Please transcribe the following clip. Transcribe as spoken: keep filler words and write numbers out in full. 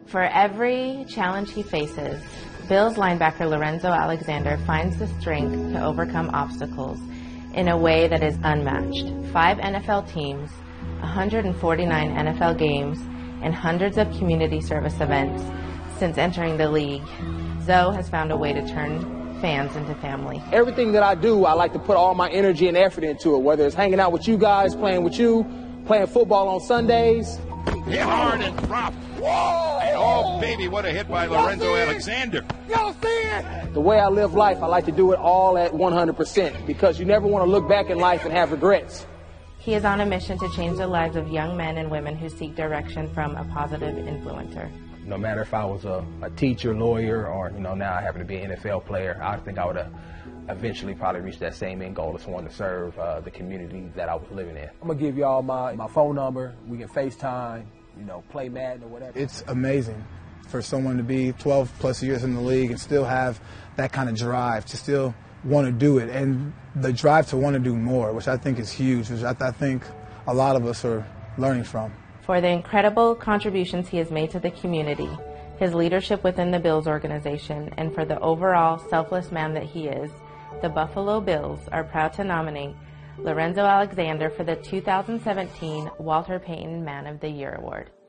For every challenge he faces, Bills linebacker Lorenzo Alexander finds the strength to overcome obstacles in a way that is unmatched. Five N F L teams, one hundred forty-nine N F L games, and hundreds of community service events since entering the league, Zoe has found a way to turn fans into family. Everything that I do, I like to put all my energy and effort into it, whether it's hanging out with you guys, playing with you, playing football on Sundays. Hit hard and dropped. Whoa! And oh, baby, what a hit by Lorenzo Alexander. Y'all see it? The way I live life, I like to do it all at one hundred percent because you never want to look back in life and have regrets. He is on a mission to change the lives of young men and women who seek direction from a positive influencer. No matter if I was a, a teacher, lawyer, or, you know, now I happen to be an N F L player, I think I would have eventually probably reached that same end goal as one to serve uh, the community that I was living in. I'm going to give y'all my, my phone number. We can FaceTime, you know, play Madden or whatever. It's amazing for someone to be twelve plus years in the league and still have that kind of drive to still want to do it, and the drive to want to do more, which I think is huge, which I, I think a lot of us are learning from. For the incredible contributions he has made to the community, his leadership within the Bills organization, and for the overall selfless man that he is, the Buffalo Bills are proud to nominate Lorenzo Alexander for the two thousand seventeen Walter Payton Man of the Year Award.